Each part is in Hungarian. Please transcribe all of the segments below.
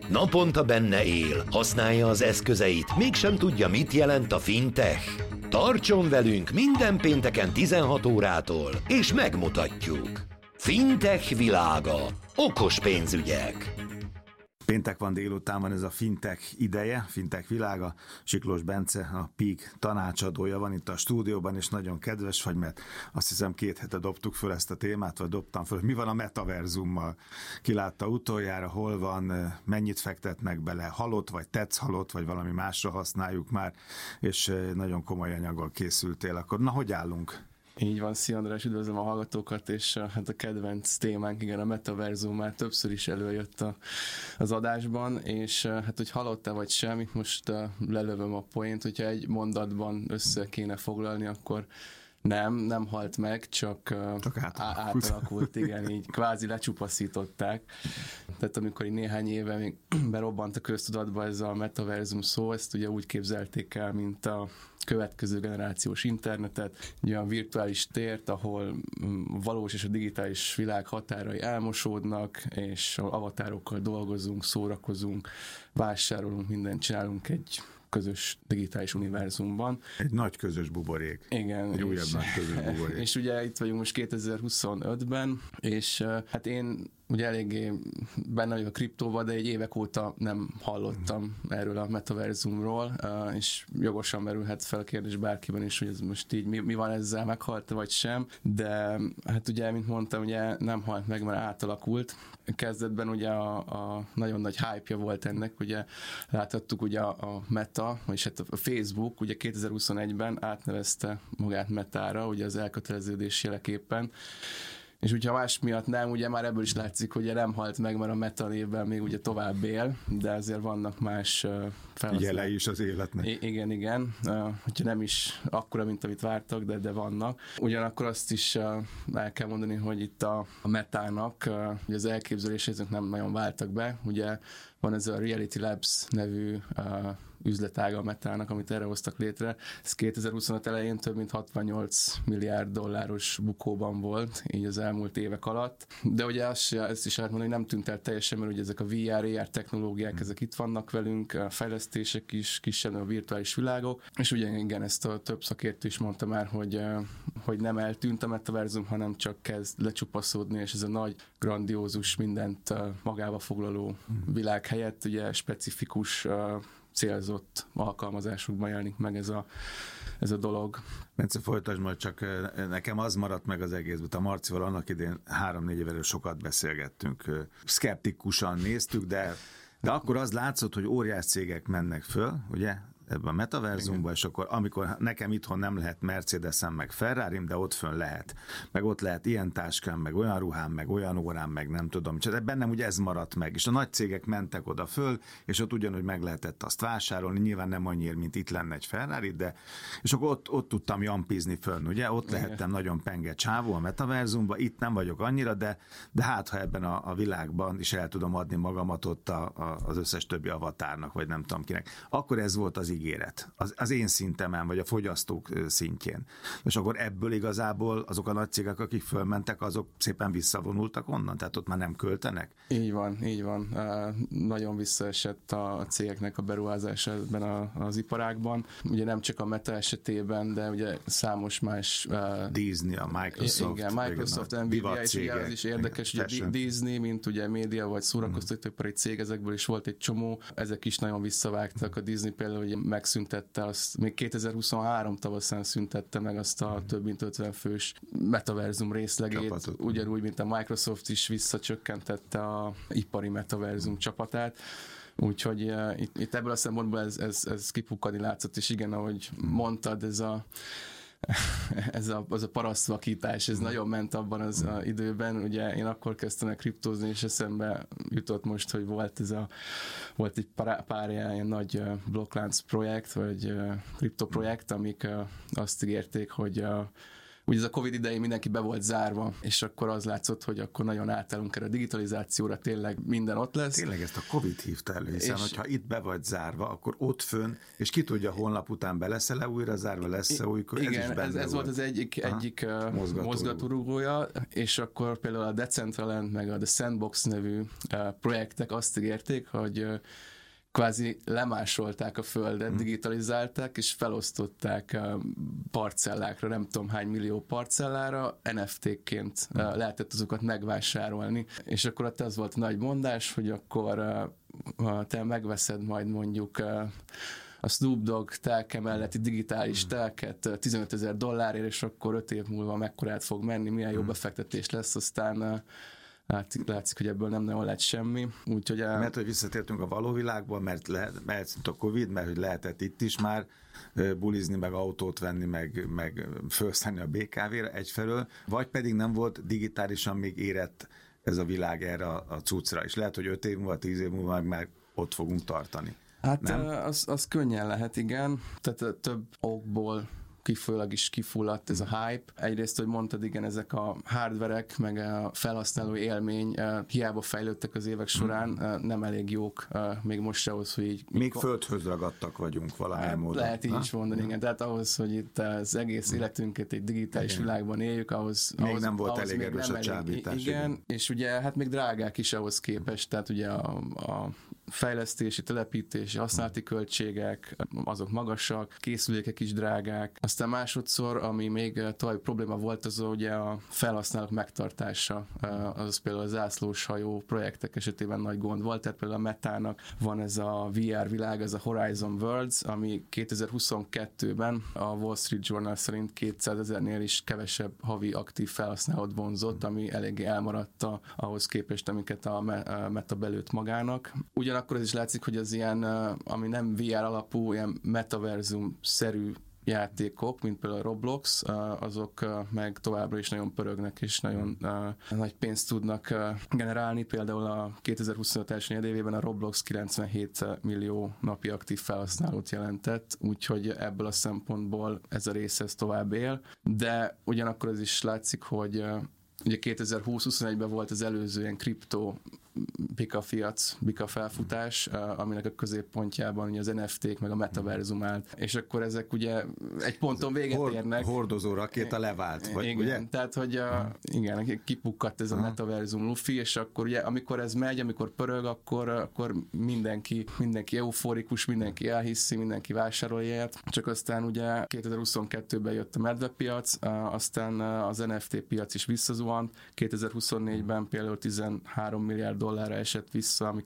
Naponta benne él, használja az eszközeit, mégsem tudja, mit jelent a fintech. Tartson velünk minden pénteken 16 órától, és megmutatjuk. Fintech világa. Okos pénzügyek. Péntek van, délután van, ez a fintech ideje, fintech világa. Siklós Bence, a PEAK tanácsadója van itt a stúdióban, és nagyon kedves vagy, mert azt hiszem 2 hete dobtuk föl ezt a témát, vagy dobtam föl, mi van a metaverzummal. Ki látta utoljára, hol van, mennyit fektetnek bele, halott, vagy tetsz halott, vagy valami másra használjuk már, és nagyon komoly anyaggal készültél. Akkor na, hogy állunk? Így van, szia András, üdvözlöm a hallgatókat, és hát a kedvenc témánk, igen, a metaverzum már többször is előjött az adásban, és hát hogy hallottál vagy sem, itt most lelövöm a poént, hogyha egy mondatban össze kéne foglalni, akkor nem halt meg, csak átalakult, igen, így kvázi lecsupaszították. Tehát amikor így néhány éve még berobbant a köztudatba ez a metaverzum szó, ezt ugye úgy képzelték el, mint a következő generációs internetet, egy olyan virtuális tért, ahol valós és a digitális világ határai elmosódnak, és avatárokkal dolgozunk, szórakozunk, vásárolunk, mindent csinálunk egy közös digitális univerzumban. Egy nagy közös buborék. Igen. Egy újabb nagy közös buborék. És ugye itt vagyunk most 2025-ben, és hát én ugye eléggé benne vagyok a kriptóban, de egy évek óta nem hallottam erről a metaverzumról, és jogosan merülhet fel a kérdés bárkiben is, hogy ez most így mi van ezzel, meghalt vagy sem, de hát ugye, mint mondtam, ugye nem halt meg, mert átalakult. Kezdetben ugye a nagyon nagy hype-ja volt ennek, ugye láthattuk ugye a Meta, vagyis hát a Facebook ugye 2021-ben átnevezte magát Metára, ugye az elköteleződés jeleképpen, és ugye más miatt nem, ugye már ebből is látszik, hogy nem halt meg, mert a Meta névben még ugye tovább él, de azért vannak más jelei is az életnek. Igen. Hogyha nem is akkora, mint amit vártak, de vannak. Ugyanakkor azt is el kell mondani, hogy itt a Metának ugye az elképzelések nem nagyon váltak be. Ugye van ez a Reality Labs nevű üzletága a Metának, amit erre hoztak létre. Ez 2025 elején több mint 68 milliárd dolláros bukóban volt, így az elmúlt évek alatt. De ugye ezt is lehet mondani, hogy nem tűnt el teljesen, mert ugye ezek a VR, AR technológiák, ezek itt vannak velünk, a fejlesztések is, kisebb a virtuális világok, és ugye igen, ezt a több szakértő is mondta már, hogy nem eltűnt a metaverzum, hanem csak kezd lecsupaszódni, és ez a nagy, grandiózus, mindent magába foglaló világ helyett ugye specifikus célzott alkalmazásokban jelenik meg ez a dolog. Bence, folytasd majd, csak nekem az maradt meg az egészben. A Marcival annak idén 3-4 évvel sokat beszélgettünk. Szkeptikusan néztük, de akkor az látszott, hogy óriás cégek mennek föl, ugye? Ebben a metaverzumban, és akkor amikor nekem itthon nem lehet Mercedesem, meg Ferrarim, de ott fönn lehet. Meg ott lehet ilyen táskám, meg olyan ruhám, meg olyan órám, meg nem tudom. Csak bennem ugye ez maradt meg. És a nagy cégek mentek oda föl, és ott ugyanúgy meg lehetett azt vásárolni, nyilván nem annyira, mint itt lenne egy Ferrari, de és akkor ott tudtam jampizni fönn, ugye? Ott lehettem nagyon penge csávó a metaverzumban, itt nem vagyok annyira, de hát ha ebben a világban is el tudom adni magamat ott az összes többi avatárnak, vagy nem tudom kinek. Akkor ez volt az ígéret. Az én szintemen, vagy a fogyasztók szintjén. És akkor ebből igazából azok a nagy cégek, akik fölmentek, azok szépen visszavonultak onnan, tehát ott már nem költenek? Így van. Nagyon visszaesett a cégeknek a beruházása ebben az iparágban. Ugye nem csak a Meta esetében, de ugye számos más... Disney, a Microsoft. Igen, Microsoft, Nvidia, és ugye az is érdekes, igen, ugye Disney, mint ugye média vagy szórakoztatóipari cég, ezekből is volt egy csomó, ezek is nagyon visszavágtak. A Disney például ugye megszüntette azt, még 2023 tavaszán szüntette meg azt a több mint 50 fős metaverzum részlegét, csapatot. Ugyanúgy, mint a Microsoft is visszacsökkentette a ipari metaverzum csapatát. Úgyhogy itt ebből a szempontból ez kipukkadni látszott, és igen, ahogy mondtad, ez a parasztvakítás, ez nagyon ment abban az időben. Ugye én akkor kezdtem el kriptózni, és eszembe jutott most, hogy volt egy pár ilyen nagy blokklánc projekt, vagy kriptoprojekt, amik azt ígérték, hogy ugye ez a Covid idején mindenki be volt zárva, és akkor az látszott, hogy akkor nagyon átállunk erre a digitalizációra, tényleg minden ott lesz. Tényleg ezt a Covid hívta elő, hiszen hogyha itt be vagy zárva, akkor ott fönn, és ki tudja, holnap után be lesz-e újra zárva, lesz-e új, igen, ez volt az egyik mozgatórugója, és akkor például a Decentraland meg a The Sandbox nevű projektek azt ígérték, hogy kvázi lemásolták a földet, digitalizálták, és felosztották parcellákra, nem tudom hány millió parcellára, NFT-ként lehetett azokat megvásárolni. És akkor ott az volt a nagy mondás, hogy akkor te megveszed majd mondjuk a Snoop Dogg telke melletti digitális telket $15,000, és akkor 5 év múlva mekkorát fog menni, milyen jó befektetés lesz, aztán látszik, hogy ebből nem nagyon lett semmi. Úgyhogy mert hogy visszatértünk a való világba, mert a Covid, mert hogy lehetett itt is már bulizni, meg autót venni, meg felszállni a BKV-re egyfelől, vagy pedig nem volt digitálisan még érett ez a világ erre a cuccra, és lehet, hogy 5 év múlva, 10 év múlva már ott fogunk tartani. Hát az könnyen lehet, igen. Tehát több okból kifolyólag is kifulladt ez a hype. Egyrészt, hogy mondtad, igen, ezek a hardverek, meg a felhasználó élmény hiába fejlődtek az évek során, nem elég jók még most ahhoz, hogy így... Még földhöz ragadtak vagyunk valamilyen módon. Lehet így is mondani, igen. Tehát ahhoz, hogy itt az egész életünket egy digitális világban éljük, ahhoz... Még nem volt elég erős a csábítás. Igen, és ugye hát még drágák is ahhoz képest, tehát ugye a fejlesztési, telepítési, használati költségek, azok magasak, készülékek is drágák. Aztán másodszor, ami még további probléma volt, az ugye a felhasználók megtartása. Az például a zászlós hajó projektek esetében nagy gond volt, tehát például a Metának van ez a VR világ, ez a Horizon Worlds, ami 2022-ben a Wall Street Journal szerint 200,000-nél is kevesebb havi aktív felhasználót vonzott, ami eléggé elmaradt ahhoz képest, amiket a Meta belőtt magának. Ugyanakkor ez is látszik, hogy az ilyen, ami nem VR alapú, ilyen metaverzum-szerű játékok, mint például a Roblox, azok meg továbbra is nagyon pörögnek, és nagyon nagy pénzt tudnak generálni. Például a 2025 első negyedévében a Roblox 97 millió napi aktív felhasználót jelentett, úgyhogy ebből a szempontból ez a rész ez tovább él. De ugyanakkor ez is látszik, hogy ugye 2020-21-ben volt az előző ilyen kriptó Bika felfutás, aminek a középpontjában ugye az NFT-k meg a metaverzum állt, és akkor ezek ugye egy ponton véget érnek. Hordozó rakéta levált, vagy igen, ugye? Tehát, hogy igen, kipukkadt ez a metaverzum lufi, és akkor ugye, amikor ez megy, amikor pörög, akkor mindenki euforikus, mindenki elhiszi, mindenki vásárolja ilyet, csak aztán ugye 2022-ben jött a medvepiac, aztán az NFT piac is visszazuhant, 2024-ben például 13 milliárd dollárra esett vissza, ami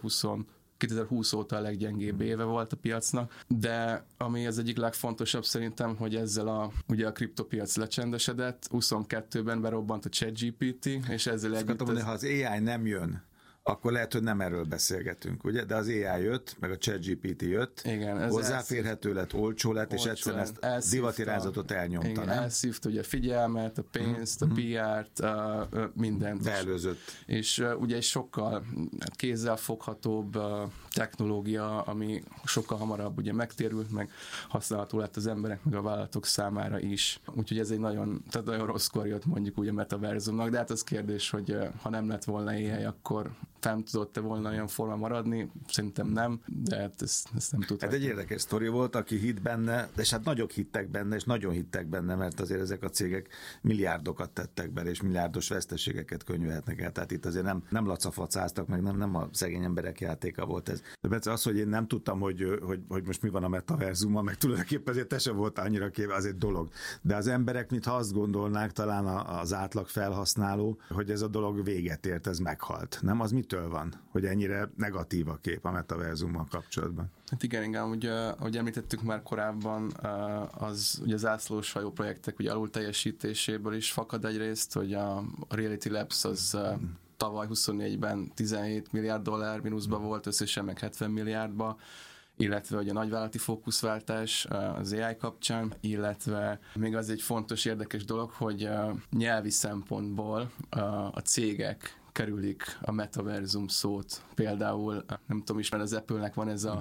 2020 óta a leggyengébb éve volt a piacnak, de ami az egyik legfontosabb szerintem, hogy ezzel ugye a kriptopiac lecsendesedett, 22-ben berobbant a ChatGPT, és ezzel együtt... Ha az AI nem jön, akkor lehet, hogy nem erről beszélgetünk, ugye? De az AI jött, meg a ChatGPT jött, igen, hozzáférhető lett, olcsó lett, és egyszerűen ezt divatirányzatot elnyomta, igen, nem? Elszívta ugye a figyelmet, a pénzt, a PR-t, mindent. Beelőzött. És ugye egy sokkal kézzelfoghatóbb technológia, ami sokkal hamarabb ugye megtérült, meg használható lett az emberek, meg a vállalatok számára is. Úgyhogy ez egy nagyon rosszkor jött mondjuk ugye a metaverzumnak, de hát az kérdés, hogy ha nem lett volna AI, akkor nem tudott-e volna olyan forma maradni? Szerintem nem, de hát ezt nem tudhatjuk. Hát egy érdekes sztori volt, aki hitt benne, de hát nagyok hittek benne, és nagyon hittek benne, mert azért ezek a cégek milliárdokat tettek bele, és milliárdos veszteségeket könyvelhetnek el. Tehát itt azért nem lacafacáztak, meg nem a szegény emberek játéka volt ez. De persze az, hogy én nem tudtam, hogy most mi van a metaverzummal, meg tulajdonképpen azért te sem volt annyira képve, az egy dolog. De az emberek, mintha azt gondolnák, talán az átlag felhasználó, hogy ez a dolog véget ért, ez meghalt. Nem? Az mitől van, hogy ennyire negatív a kép a metaverzummal kapcsolatban? Hát igen, ugye, ahogy említettük már korábban, az ugye az zászlós hajó projektek ugye alul teljesítéséből is fakad egyrészt, hogy a Reality Labs az tavaly 24-ben 17 milliárd dollár mínuszba volt, összesen meg 70 milliárdba, illetve hogy a nagyvállalati fókuszváltás az AI kapcsán, illetve még az egy fontos, érdekes dolog, hogy nyelvi szempontból a cégek kerülik a metaverzum szót. Például, nem tudom, ismer, az Apple-nek van ez a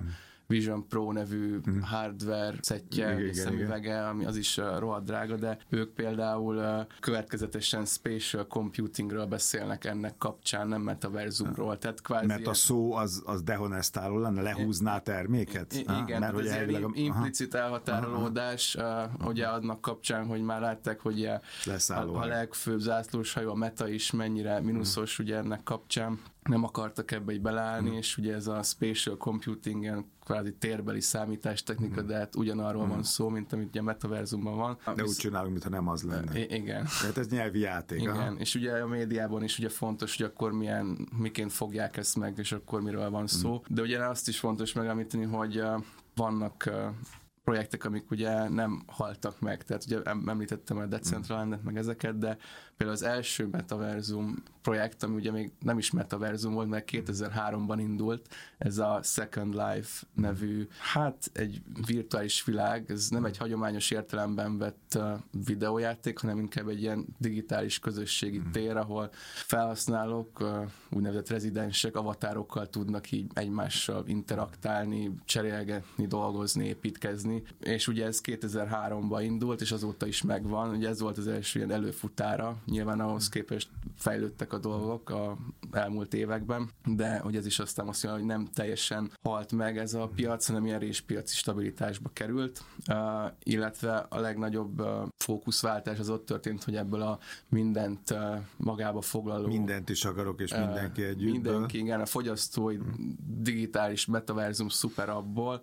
Vision Pro nevű hardware szettje, szemüvege, ami az is rohadt drága, de ők például következetesen spatial computingről beszélnek ennek kapcsán, nem metaverzumról. Tehát kvázi mert a szó az dehonestáló lenne, lehúzná a terméket? Igen, mert ez ilyen implicit elhatárolódás, ugye annak kapcsán, hogy már látták, hogy a legfőbb zászlós hajó, a Meta is mennyire mínuszos ugye ennek kapcsán. Nem akartak ebbe így beleállni, és ugye ez a spatial computingen kvázi térbeli számítástechnika, de hát ugyanarról van szó, mint amit ugye a metaverzumban van. De úgy csinálunk, mintha nem az lenne. Igen. Tehát ez nyelvi játék. Igen, és ugye a médiában is ugye fontos, hogy akkor miként fogják ezt meg, és akkor miről van szó. De ugye azt is fontos megemlíteni, hogy vannak projektek, amik ugye nem haltak meg, tehát ugye említettem a Decentralandet, meg ezeket, de például az első metaverzum projekt, ami ugye még nem is metaverzum volt, mert 2003-ban indult, ez a Second Life nevű, hát egy virtuális világ, ez nem egy hagyományos értelemben vett videójáték, hanem inkább egy ilyen digitális közösségi tér, ahol felhasználók, úgynevezett rezidensek, avatárokkal tudnak így egymással interaktálni, cserélgetni, dolgozni, építkezni, és ugye ez 2003-ban indult, és azóta is megvan, ugye ez volt az első ilyen előfutára, nyilván ahhoz képest fejlődtek a dolgok a elmúlt években, de hogy ez is aztán azt mondja, hogy nem teljesen halt meg ez a piac, hanem ilyen réspiaci stabilitásba került, illetve a legnagyobb fókuszváltás az ott történt, hogy ebből a mindent magába foglaló... Mindent is akarok, és mindenki együtt. Mindenki, igen, a fogyasztói digitális metaverzum szuperabból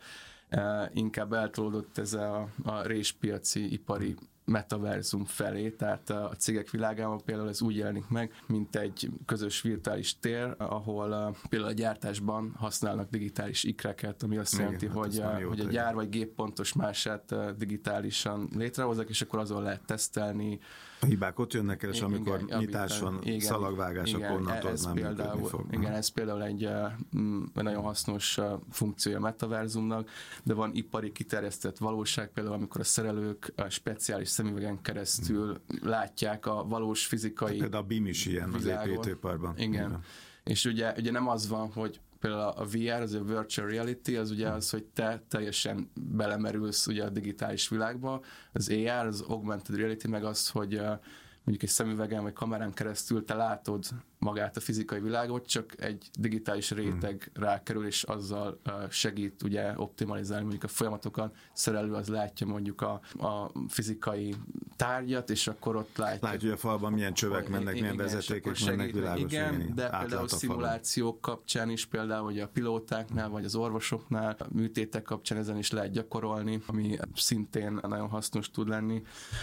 inkább eltolódott ez a réspiaci ipari metaverzum felé, tehát a cégek világában például ez úgy jelenik meg, mint egy közös virtuális tér, ahol például a gyártásban használnak digitális ikreket, ami azt jelenti, hogy a gyár vagy gép pontos mását digitálisan létrehoznak, és akkor azon lehet tesztelni. A hibák ott jönnek el, és amikor nyitás van, szalagvágás, akkor onnantól már működni fog. Igen, ez például egy nagyon hasznos funkciója a metaverzumnak, de van ipari kiterjesztett valóság, például amikor a szerelők a speciális szemüvegen keresztül látják a valós fizikai például a BIM is ilyen világon. Az építőiparban. Igen. És ugye nem az van, hogy például a VR, az a virtual reality, az ugye az, hogy te teljesen belemerülsz ugye a digitális világba, az AR, az augmented reality, meg az, hogy mondjuk egy szemüvegen vagy kamerán keresztül te látod magát a fizikai világot, csak egy digitális réteg rákerül, és azzal segít ugye optimalizálni mondjuk a folyamatokat. Szerelő az látja mondjuk a fizikai tárgyat, és akkor ott látja, hogy a falban milyen csövek mennek, milyen vezetékek mennek, világos. Igen, de például a szimulációk kapcsán is, például hogy a pilótáknál, vagy az orvosoknál, a műtétek kapcsán ezen is lehet gyakorolni, ami szintén nagyon hasznos tud lenni,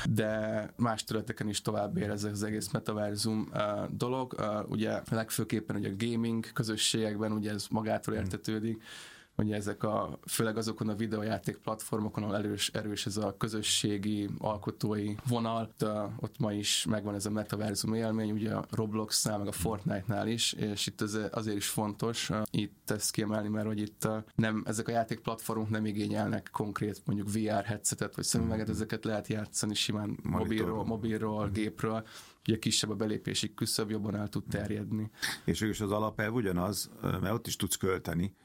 de más területeken is tovább ér ez az egész metaverzum dolog. Ugye legfőképpen ugye a gaming közösségekben ugye ez magától értetődik, ugye ezek főleg azokon a videójáték platformokon, ahol erős ez a közösségi, alkotói vonal, ott ma is megvan ez a metaverzum élmény, ugye a Robloxnál, meg a Fortnite-nál is, és itt azért is fontos itt ezt kiemelni, mert hogy itt ezek a játékplatformok nem igényelnek konkrét mondjuk VR headsetet, vagy szemüveget, ezeket lehet játszani simán mobilról, gépről, ugye kisebb a belépési küszöb, jobban el tud terjedni. És végülis az alapelv ugyanaz, mert ott is tudsz költeni.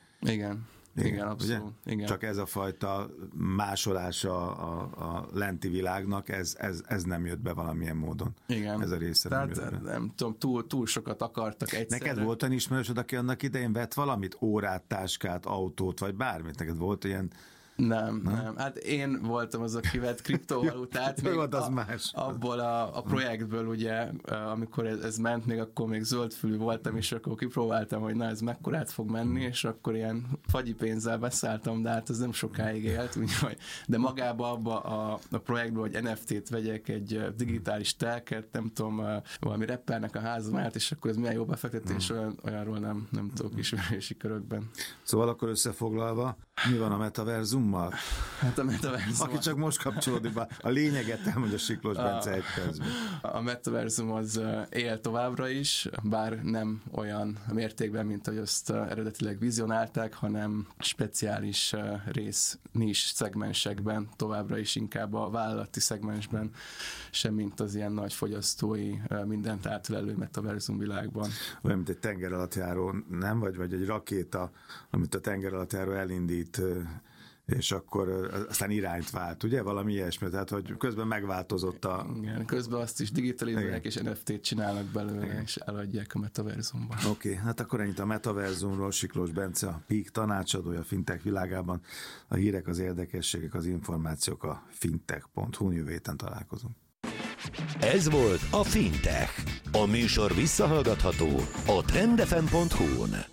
Igen, abszolút. Igen. Csak ez a fajta másolása a lenti világnak, ez nem jött be valamilyen módon. Igen. Ez a része tehát, nem jött be. Nem tudom, túl sokat akartak egyszerre. Neked volt olyan ismerősöd, aki annak idején vett valamit? Órát, táskát, autót, vagy bármit? Neked volt ilyen... Nem. Hát én voltam az, aki vett kriptovalutát. Még abból a projektből ugye, amikor ez ment, még akkor még zöldfülű voltam, és akkor kipróbáltam, hogy na ez mekkorát fog menni, és akkor ilyen fagyi pénzzel beszálltam, de hát ez nem sokáig élt, úgyhogy. De magába abba a projektből, hogy NFT-t vegyek, egy digitális telket, nem tudom, valami rappernek a házamát, és akkor ez milyen jó befektetés, olyanról nem tudok ismerési körökben. Szóval akkor összefoglalva, mi van a metaverzummal? metaverzummal? Hát a metaverzum... Aki csak most kapcsolódik be, a lényeget elmondja Siklós Bence egy percben. A metaverzum az él továbbra is, bár nem olyan mértékben, mint ahogy azt eredetileg vizionálták, hanem speciális rész nis szegmensekben, továbbra is inkább a vállalati szegmensben, semmint az ilyen nagy fogyasztói, mindent átölelő metaverzum világban. Olyan, mint egy tengeralattjáró, nem? Vagy egy rakéta, amit a tengeralattjáró elindít, és akkor aztán irányt vált, ugye? Valami ilyesmi, tehát hogy közben megváltozott a... Igen, közben azt is digitalizálják, és NFT-t csinálnak belőle, igen, és eladják a metaverzumban. Oké, hát akkor ennyit a metaverzumról. Siklós Bence, a Peak tanácsadója a fintech világában. A hírek, az érdekességek, az információk a fintech.hu-n. Jövő héten találkozunk. Ez volt a Fintech. A műsor visszahallgatható a trendfm.hu-n.